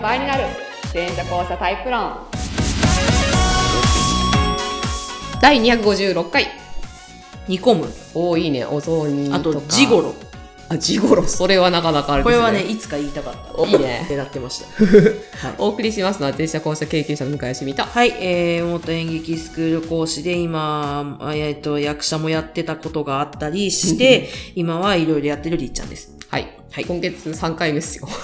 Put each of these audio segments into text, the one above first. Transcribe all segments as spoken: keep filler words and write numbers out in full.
倍になる前者後者タイプ論だいにひゃくごじゅうろっかい。 煮込む。 おーいいね。お雑煮とか。 あとジゴロ。 あ、ジゴロ、それはなかなかあれですね。 これはね、いつか言いたかった。 いいね。 狙ってました。 はい、お送りしますのは前者後者経験者の向井しみと。 はい、えー、元演劇スクール講師で今、えっと、役者もやってたことがあったりして、今はいろいろやってるりっちゃんです。 はい。はい、今月さんかいめっすよ。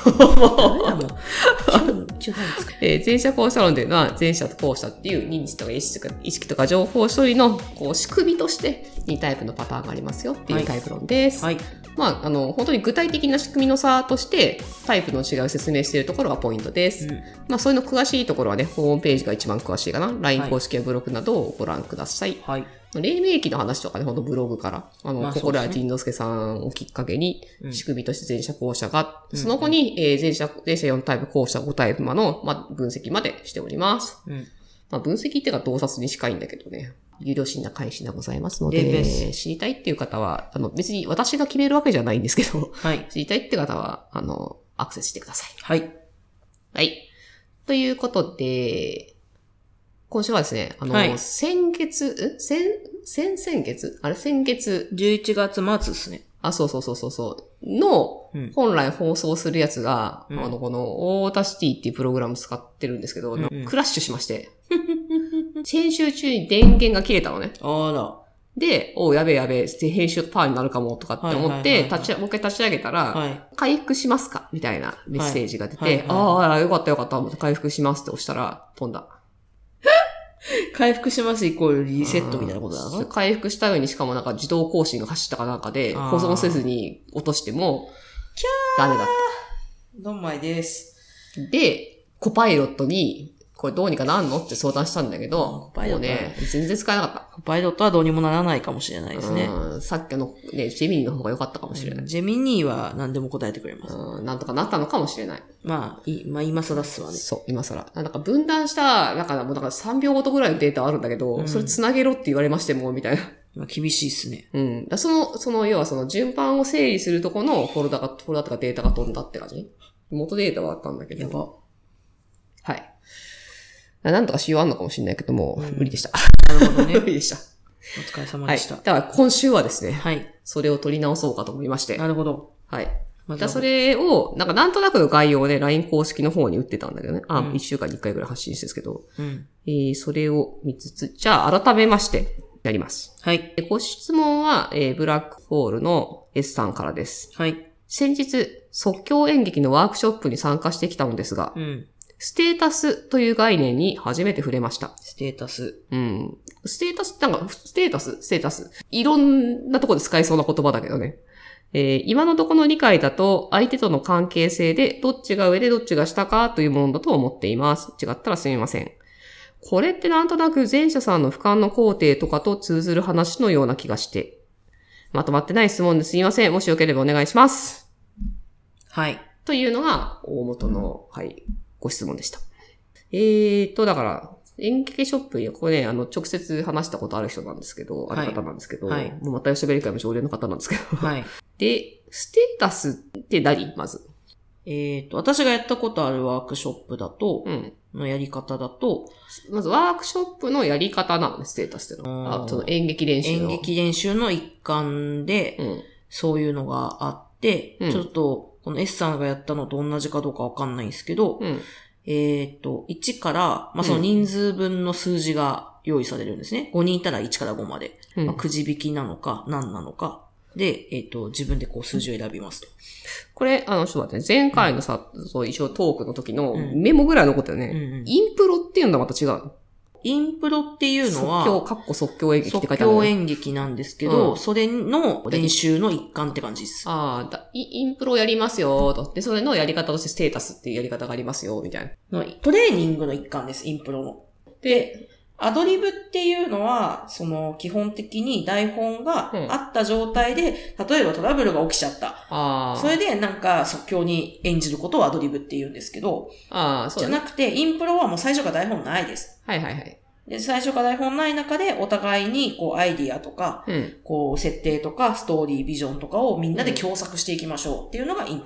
えー、前者後者論というのは、前者と後者っていう認知とか意識とか意識とか情報処理のこう仕組みとしてにタイプのパターンがありますよっていうタイプ論です。はい。はい、まあ、あの、本当に具体的な仕組みの差として、タイプの違いを説明しているところがポイントです。うん、まあ、そういうの詳しいところはね、ホームページが一番詳しいかな。ライン 公式やブログなどをご覧ください。はい。黎明期の話とかね、ほんとブログから、あの、まあ、心谷仁之助さんをきっかけに、仕組みとして前者後者が、うん、その後に、えー、前者、前者よんタイプ、後者ごタイプまの、まあ、分析までしております。うん、まあ、分析っていうか洞察に近いんだけどね。有料診断開始でございますので、知りたいっていう方は、あの、別に私が決めるわけじゃないんですけど、はい、知りたいって方は、あの、アクセスしてください。はい。はい。ということで、今週はですね、あの、はい、先月、先、先々月あれ先月。 じゅういちがつ末ですね。 あ、そうそうそうそうそう。の、うん、本来放送するやつが、うん、あの、この、オータシティっていうプログラム使ってるんですけど、うんうん、クラッシュしまして。編集中に電源が切れたのね。あら。で、おう、やべえやべえ、編集パーになるかもとかって思って、立ち、もう一回立ち上げたら、はい、回復しますかみたいなメッセージが出て、はいはいはい、ああ、よかったよかった、回復しますって押したら、飛んだ。 回復しますイコールリセットみたいなことだな。 回復した上にしかもなんか自動更新が走ったかなんかで、保存せずに落としても、キャーダメだった。 どんまいです。 で、コパイロットに、これどうにかなんのって相談したんだけど、コパイロットもうね、全然使えなかった。 コパイロットはどうにもならないかもしれないですね。 うん、さっきのね、ジェミニーの方が良かったかもしれない。うん、 ジェミニーは何でも答えてくれます。 うん、なんとかなったのかもしれない。 まあ、い、まあ今更っすわね。 そう、今更。なんか分断した、なんかもうなんかさんびょうごとぐらいのデータあるんだけど、うん、それ繋げろって言われましても、みたいな。 まあ厳しいっすね。 うん。だその、その、要はその順番を整理するとこのフォルダが、フォルダとかデータが飛んだって感じ。元データはあったんだけど。 やば。 はい。なんとかしようあんのかもしれないけども、うん、無理でした。 なるほどね。 無理でした。 お疲れ様でした。 はい。だから今週はですね、はい。それを取り直そうかと思いまして。 なるほど。 はい。またそれを、なんかなんとなくの概要で ライン 公式の方に打ってたんだけどね。あ、うん、いっしゅうかんにいっかいぐらい発信してるんですけど。うん。えー、それを見つつ、じゃあ改めまして、やります。はい。ご質問は、えー、ブラックホールの S さんからです。はい。先日、即興演劇のワークショップに参加してきたのですが、うん。ステータスという概念に初めて触れました。 ステータス。 うん。ステータス、なんか、ステータス、ステータス。いろんなところで使えそうな言葉だけどね。えー、今のところの理解だと、相手との関係性で、どっちが上でどっちが下かというものだと思っています。違ったらすみません。これってなんとなく前者さんの俯瞰の工程とかと通ずる話のような気がして。まとまってない質問ですみません。もしよければお願いします。はい。というのが、大元の、はい。ご質問でした。えーと、だから、演劇ショップに、これね、あの、直接話したことある人なんですけど、はい、ある方なんですけど、はい、もうまた吉部理会も常連の方なんですけど、はい。で、ステータスって何まず。 えーと、私がやったことあるワークショップだと、うん。のやり方だと、 まずワークショップのやり方なのね、ステータスってのは。あ、その演劇練習の。演劇練習の一環で、うん、そういうのがあって、うん、ちょっと、この S さんがやったのと同じかどうかわかんないんですけど、うん、えっと、いちから、まあ、その人数分の数字が用意されるんですね。ごにんいたらいちからごまで。うんまあ、くじ引きなのか、何なのか。で、えっと、自分でこう数字を選びますと。 これ、あの、ちょっと待って、前回のさ、うん、そう、一応トークの時のメモぐらい残ったよね。うんうん、インプロっていうのはまた違う。 インプロっていうのは、 即興、かっこ即興演劇って書いてある、 ね。即興演劇なんですけど、うん、それの練習の一環って感じです。 ああ、だイ、インプロやりますよ、と。で、それのやり方としてステータスっていうやり方がありますよ、みたいな。トレーニングの一環です、インプロの。で、アドリブっていうのは、その、基本的に台本があった状態で、うん、例えばトラブルが起きちゃった。あそれでなんか即興に演じることをアドリブって言うんですけど、あそう、ね、じゃなくて、インプロはもう最初から台本ないです。 はいはいはい。 で、最初から台本ない中で、お互いに、こう、アイディアとか、うん、こう、設定とか、ストーリー、ビジョンとかをみんなで共作していきましょうっていうのがインプロ。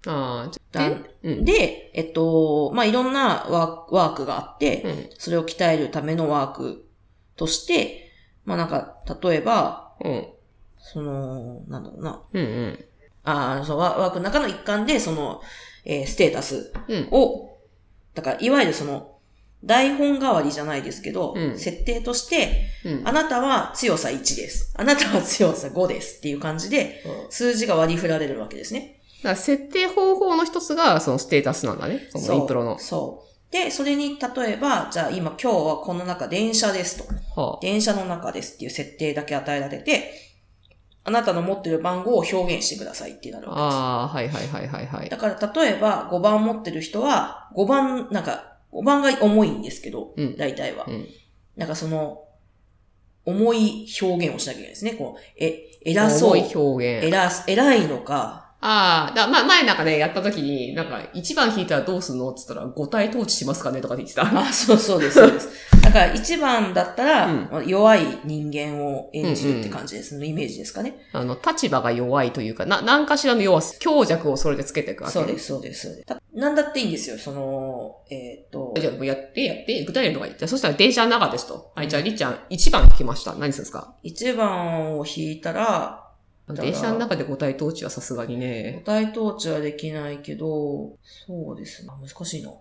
ああ、 で、うん、で、えっと、まあ、いろんなワーク、ワークがあって、うん、それを鍛えるためのワークとして、まあ、なんか、例えば、うん、その、なんだろうな。うんうん、ああ、そう、ワークの中の一環で、その、えー、ステータスを、うん、だから、いわゆるその、台本代わりじゃないですけど、うん、設定として、うん、あなたは強さいちです。あなたは強さごですっていう感じで、うん、数字が割り振られるわけですね。 だから設定方法の一つがそのステータスなんだね。そのインプロの。 そう。そうで、それに例えば、じゃあ今今日はこの中電車ですと。はあ、電車の中ですっていう設定だけ与えられて、あなたの持ってる番号を表現してくださいってなるわけです。 ああ、はいはいはいはいはい。 だから例えばごばん持ってる人は、ごばん、なんか、ごばんが重いんですけど、うん、大体は、うん。なんかその、重い表現をしなきゃいけないですね。こう、え、偉そう。 重い表現。 偉、偉いのか。 ああ、だま、前なんかね、やった時に、なんか、一番引いたらどうすんのって言ったら、五体統治しますかねとかって言ってた。 あ、そうそうです、そうです。だから一番だったら、うん、弱い人間を演じるって感じです、うんうん、イメージですかね。 あの、立場が弱いというか、な、何かしらの弱さ、強弱をそれでつけていくわけ。 そうです、そうです、そうです。なんだっていいんですよ、その、えー、っと。 じゃあもうやって、やって、具体例のがいい。じゃあそしたら電車の中ですと。はい、じゃありっちゃん、一番引きました。何するんですか？ 一番を引いたら、 電車の中で五体統治はさすがにね。 五体統治はできないけど、そうですね。難しいな。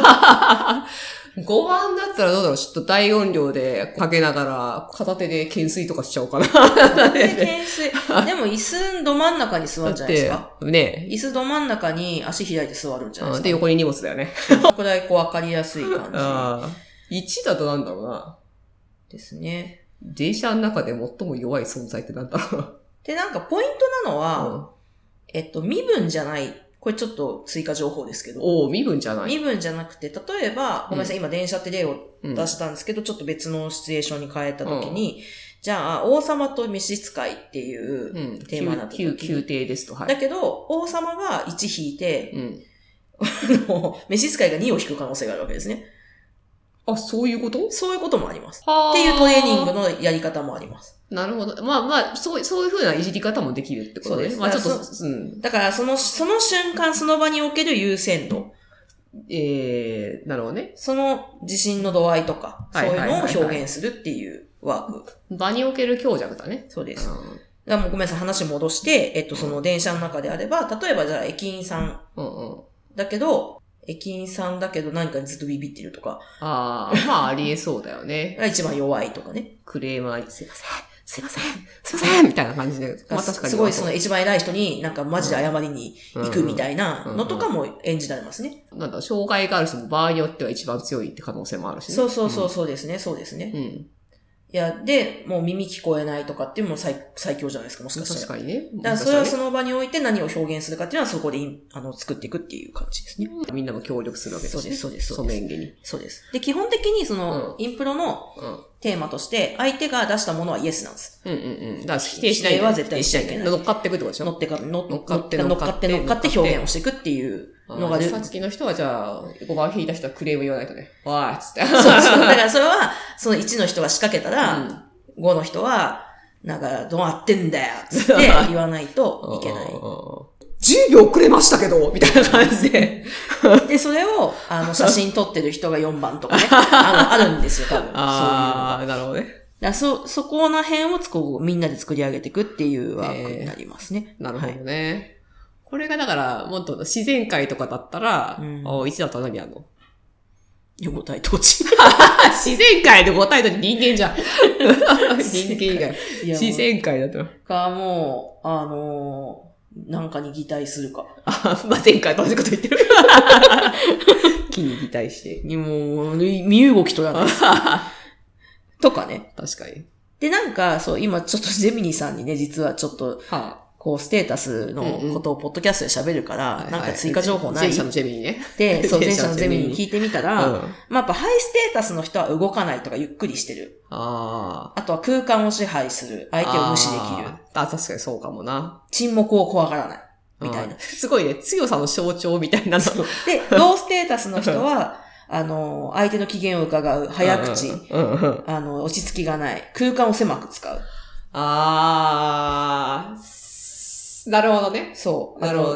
ごばんだったらどうだろう、ちょっと大音量でかけながら、片手で懸垂とかしちゃおうかな。 片手で懸垂。でも椅子ど真ん中に座るんじゃないですか？ ね。 椅子ど真ん中に足開いて座るんじゃないですか？ で、横に荷物だよね。 そこだけこう分かりやすい感じ。あいちだとなんだろうな。 ですね。 電車の中で最も弱い存在ってなんだろう。 で、なんかポイントなのは、うん、えっと、身分じゃない。これちょっと追加情報ですけど。 おー、身分じゃない。 身分じゃなくて、例えば、ごめんなさい、うん、今電車って例を出したんですけど、うん、ちょっと別のシチュエーションに変えたときに、うん、じゃあ、王様と召使いっていうテーマになった時に、うん、 宮廷ですと、はい。 だけど、王様がいち引いて、うん、あの、召使いがにを引く可能性があるわけですね。 あ、そういうこと？ そういうこともあります。っていうトレーニングのやり方もあります。 なるほど。まあまあ、そう、そういう風ないじり方もできるってことね。そうです。まあちょっと、 うん。だからその、その瞬間その場における優先度。 ええー、なるほどね。 その自信の度合いとか、そういうのを表現するっていうワーク。 場における強弱だね。 そうです。うん、だからもうごめんなさい、話戻して、えっと、その電車の中であれば、例えばじゃあ駅員さん。うんうん。だけど、駅員さんだけど何かにずっとビビってるとか。 ああ、まあありえそうだよね。 が一番弱いとかね。 クレーマーにすいません、すいません、すいませんみたいな感じで。 まあ確かに。すごいその一番偉い人になんかマジで謝りに行くみたいなのとかも演じられますね。 なんだ、障害がある人も場合によっては一番強いって可能性もあるしね。 そうそうそうそうですね、うん、そうですね。うん。いや、で、もう耳聞こえないとかっていうのも 最, 最強じゃないですか、もしかしたら。 確かにね。 だからそれはその場において何を表現するかっていうのはそこであの作っていくっていう感じですね。 みんなも協力するわけですね。 そうです、そうです。 その演技に。 そうです。で、基本的にその、うん、インプロのテーマとして、相手が出したものはイエスなんです。 うんうんうん。だから否定しない。 否定は絶対しちゃいけない。 乗っかっていくってことでしょ？ 乗ってか、乗っかって、乗っかって、乗っかって表現をしていくっていうのがある。 さっきの人はじゃあ、ごばん引いた人はクレーム言わないとね。わーっつって。 そうそう。だからそれは、そのいちの人が仕掛けたら、うんごの人は、なんか、どうなってんだよつって言わないといけない。 じゅうびょう遅れましたけどみたいな感じで。 で、それを、あの、写真撮ってる人がよんばんとかね。あの、あるんですよ、多分。 ああ、なるほどね。 だそ、そこの辺をこうみんなで作り上げていくっていうワークになりますね。 えー、なるほどね。はい、これがだから、もっと自然界とかだったら、うん、おいちだったら何やるの？ 五体統治。 自然界で五体統治人間じゃん。人間以外。自然界だと。 か、もう、あのー、なんかに擬態するか。 あ、まあ、前回と同じこと言ってる。木に擬態して。 にもう、身動きとやない。とかね。 確かに。 で、なんか、そう、今ちょっとジェミニさんにね、実はちょっと、はあこう、ステータスのことをポッドキャストで喋るから、うんうん、なんか追加情報ない、 前者のジェミニね。 で、そう、前者のジェミニに聞いてみたら、うん、まあやっぱハイステータスの人は動かないとかゆっくりしてる。ああ。あとは空間を支配する。相手を無視できる。 ああ、確かにそうかもな。 沈黙を怖がらない。みたいな。 すごいね、強さの象徴みたいなの。 で、ローステータスの人は、あの、相手の機嫌を伺う。早口。うんうん、あの、落ち着きがない。空間を狭く使う。 ああ。なるほどね。 そう。 なるほどね。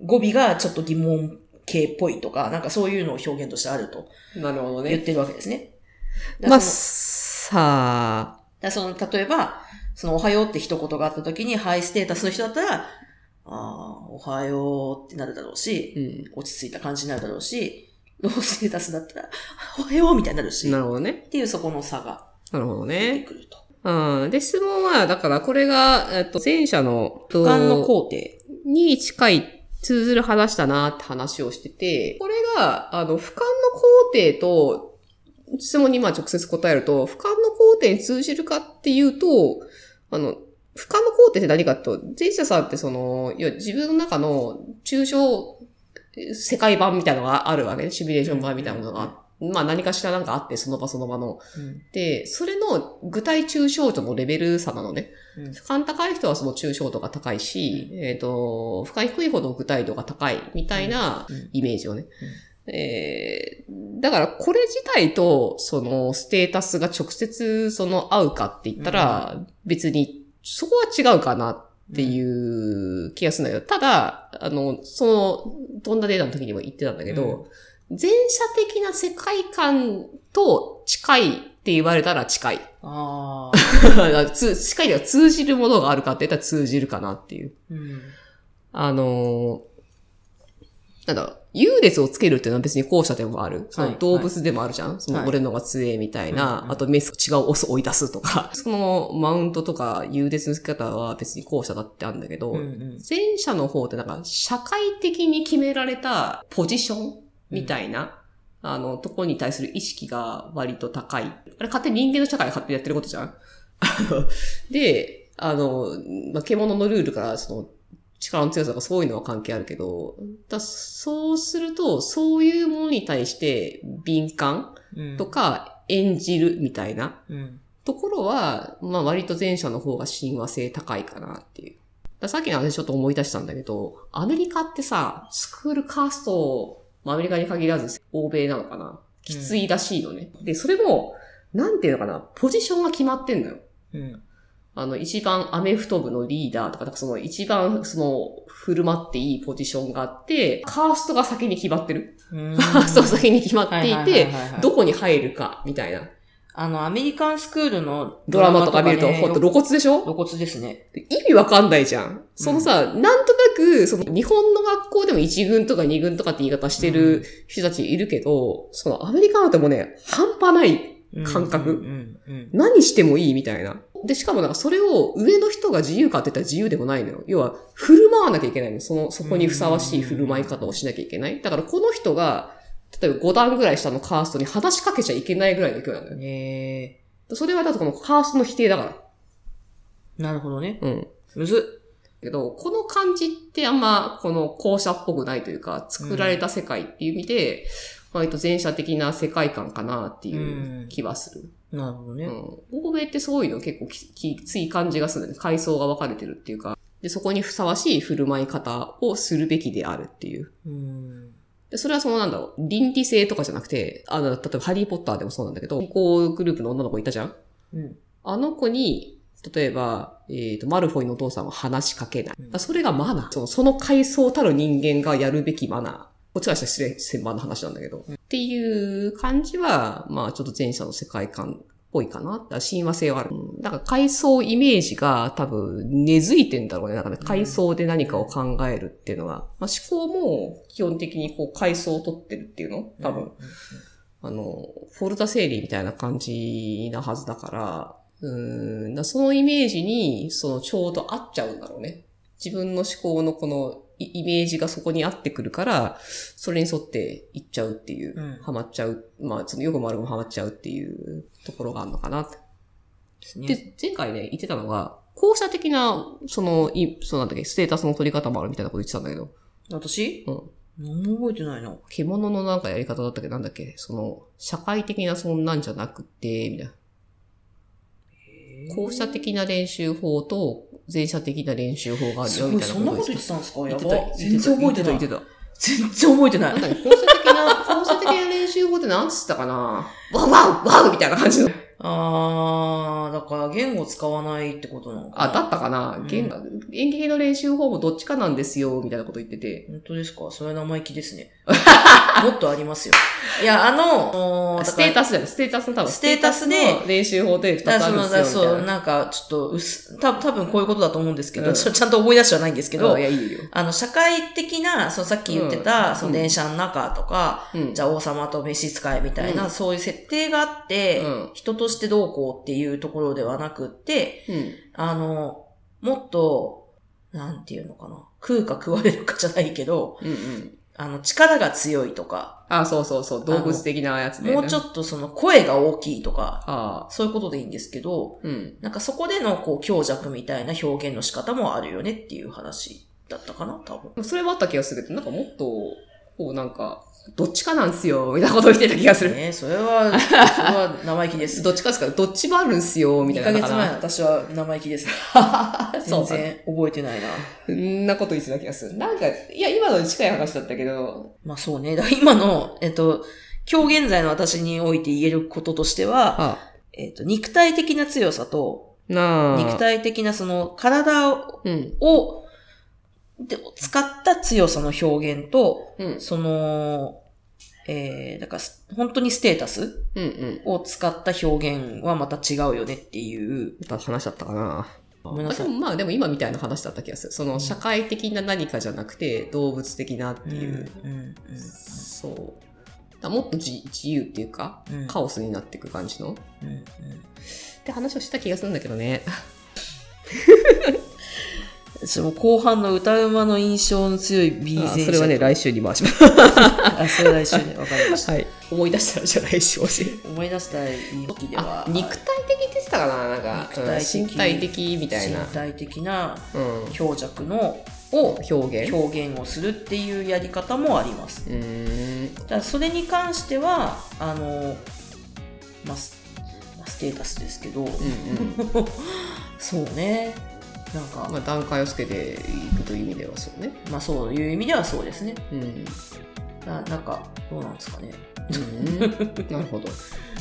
語尾がちょっと疑問形っぽいとか、なんかそういうのを表現としてあると。 なるほどね。 言ってるわけですね。 まあ、さあ。 だその、例えば、その、おはようって一言があった時に、ハイステータスの人だったら、ああ、おはようってなるだろうし、うん、落ち着いた感じになるだろうし、ローステータスだったら、おはようみたいになるし。 なるほどね。 っていうそこの差が。 なるほどね。 出てくると。 うん。で、質問は、だからこれが、えっと、前者の、 俯瞰の工程に近い、通ずる話だなって話をしてて、これが、あの、俯瞰の工程と、質問にまあ直接答えると、俯瞰の工程に通じるかっていうと、あの、俯瞰の工程って何かと、前者さんってその、いや自分の中の抽象世界版みたいなのがあるわけね。シミュレーション版みたいなものが。まあ何かしらなんかあって、その場その場の。うん、で、それの具体抽象度のレベル差なのね。うん、俯瞰高い人はその抽象度が高いし、うん、えっと、俯瞰低いほど具体度が高いみたいなイメージをね。うんうんえー、だからこれ自体とそのステータスが直接その合うかって言ったら別にそこは違うかなっていう気がするんだけど、ただ、あの、その、飛んだデータの時にも言ってたんだけど、うん、前者的な世界観と近いって言われたら近い。 あ近いでは通じるものがあるかって言ったら通じるかなっていう。うん、あの、なんだろう、優劣をつけるっていうのは別に後者でもある。その動物でもあるじゃん、はい、その俺のが強いみたいな、はい、あとメス違うオス追い出すとか、そのマウントとか優劣のつけ方は別に後者だってあるんだけど、うんうん、前者の方ってなんか社会的に決められたポジションみたいな、うん、あの、ところに対する意識が割と高い。あれ勝手に人間の社会が勝手にやってることじゃんで、あの、まあ、獣のルールからその、力の強さとかそういうのは関係あるけど、だそうすると、そういうものに対して敏感とか演じるみたいなところは、まあ割と前者の方が親和性高いかなっていう。ださっきの話ちょっと思い出したんだけど、アメリカってさ、スクールカースト、アメリカに限らず欧米なのかな、きついらしいのね。うん、で、それも、なんていうのかな、ポジションが決まってんのよ。うんあの、一番アメフト部のリーダーとか、その一番その振る舞っていいポジションがあって、カーストが先に決まってる。カーストが先に決まっていて、どこに入るか、みたいな。 あの、アメリカンスクールのドラマとか見ると、ほんと露骨でしょ？ 露骨ですね。 意味わかんないじゃん。そのさ、うん、なんとなく、その日本の学校でも一軍とか二軍とかって言い方してる人たちいるけど、うん、そのアメリカなんてもうね、半端ない感覚、うんうんうん。何してもいいみたいな。で、しかもなんかそれを上の人が自由かって言ったら自由でもないのよ。要は、振る舞わなきゃいけないの。その、そこにふさわしい振る舞い方をしなきゃいけない。だからこの人が、例えばご段ぐらい下のカーストに話しかけちゃいけないぐらいの勢いなんだよ。 へー。それはだとこのカーストの否定だから。 なるほどね。 うん。 むずっ。 けど、この感じってあんま、この後者っぽくないというか、作られた世界っていう意味で、うん、割と前者的な世界観かなっていう気はする。 うんなるほどね。 うん。欧米ってそういうの結構ききつい感じがするね。階層が分かれてるっていうか。で、そこにふさわしい振る舞い方をするべきであるっていう。 うんでそれはそのなんだろう、倫理性とかじゃなくて、あの、例えばハリーポッターでもそうなんだけど、こうグループの女の子いたじゃん、 うん、 あの子に、例えば、えっ、ー、と、マルフォイのお父さんは話しかけない。うん、それがマナー。その、その階層たる人間がやるべきマナー。こっちはしたら失礼、千番の話なんだけど。うん、っていう感じは、まあちょっと前者の世界観っぽいかな。だから親和性はある。うん、だから階層イメージが多分根付いてんだろうね。だから階層で何かを考えるっていうのは。まあ思考も基本的にこう階層を取ってるっていうの多分。うんうんうん、あの、フォルタ整理みたいな感じなはずだから、うーんだそのイメージに、そのちょうど合っちゃうんだろうね。自分の思考のこのイメージがそこに合ってくるから、それに沿っていっちゃうっていう、うん、ハマっちゃう、まあ、そのよくも悪くもハマっちゃうっていうところがあるのかなって。ですね。で、前回ね、言ってたのが、後者的な、その、い、そうなんだっけ、ステータスの取り方もあるみたいなこと言ってたんだけど。 私うん。 何も覚えてないな。 獣のなんかやり方だったっけなんだっけその、社会的なそんなんじゃなくて、みたいな。後者的な練習法と前者的な練習法があるよみたいなことです。 そんなこと言ってたんですか？やばい。 全然覚えてない。 言ってた。 全然覚えてない。 なんだね、後者的な、後者的な練習法って何つったかなワウワウワウみたいな感じの。 あー、だから言語使わないってことなのかな。 あ、だったかな、うん、言語演劇の練習法もどっちかなんですよ、みたいなこと言ってて。 本当ですか？それ生意気ですね。もっとありますよ。いや、あの、 ステータスじゃない、ステータスの多分、 ステータスで、 練習法でふたつあるんですよ。 そう、なんか、ちょっと、うす、た多分こういうことだと思うんですけど、うん、ち, ちゃんと思い出しはないんですけど、 いやいいよあの、社会的な、そのさっき言ってた、うん、その電車の中とか、うん、じゃあ王様と召使いみたいな、うん、そういう設定があって、うん、人としてどうこうっていうところではなくって、うん、あの、もっと、なんていうのかな、食うか食われるかじゃないけど、うんうん、あの、力が強いとか。 あ、そうそうそう、動物的なやつで、ね。 もうちょっとその声が大きいとか、あそういうことでいいんですけど、うん、なんかそこでのこう強弱みたいな表現の仕方もあるよねっていう話だったかな、多分。 それはあった気がするけど、なんかもっと、こうなんか、どっちかなんすよ、みたいなことを言ってた気がする。 ね、それは、それは生意気です。 どっちかですかどっちもあるんすよ、みたいな。 にかげつまえの私は生意気ですね。全然覚えてないな。 そんなこと言ってた気がする。なんか、いや、今のに近い話だったけど。 まあそうね。だ今の、えっと、今日現在の私において言えることとしては、ああえっと、肉体的な強さと、な肉体的なその体を、うん、をで使った強さの表現と、うん、その、えー、だから本当にステータスを使った表現はまた違うよねっていう。 また話だったかな。ごめんなさい。まあでも今みたいな話だった気がする。その社会的な何かじゃなくて動物的なっていう。うんうんうん、そう。だもっと 自, 自由っていうか、うん、カオスになっていく感じの、うんうん、って話をした気がするんだけどね。 私も後半の歌うまの印象の強い B 前者。 それはね、来週に回します。 あ、それは来週ね、わかりました。はい。 思い出したらじゃあ来週教える。 思い出したらいい時では。 肉体的って言ってたかななんか、肉体的、身体的みたいな。 身体的な強弱の、うん、を表現表現をするっていうやり方もあります。うーんだからそれに関しては、あの、まあ、ステータスですけど、うんうん、そうね。なんかまあ、段階をつけていくという意味ではそうね。 まあそういう意味ではそうですね。うん。な, なんかどうなんですかね。 うん、なるほど。はい。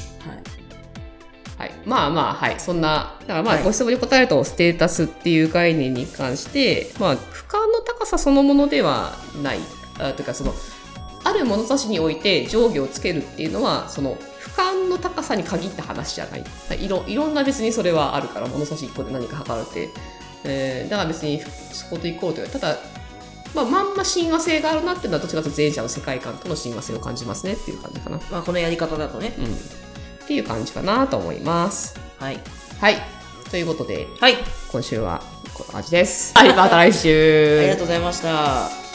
はい。まあまあはいそんなだからまあ、はい、ご質問に答えるとステータスっていう概念に関してまあ俯瞰の高さそのものではない。あというかそのある物差しにおいて上下をつけるっていうのはその俯瞰の高さに限った話じゃない。いろいろんな別にそれはあるから物差しいっこで何か測るって。えー、だから別にそこと行こうというただ、まあ、まんま親和性があるなっていうのはどちらかというと前者の世界観との親和性を感じますねっていう感じかな、 まあ、このやり方だとね、 うん、っていう感じかなと思います。 はい、 はい、ということで、 はい、 今週はこんな感じです。はい、また来週。 ありがとうございました。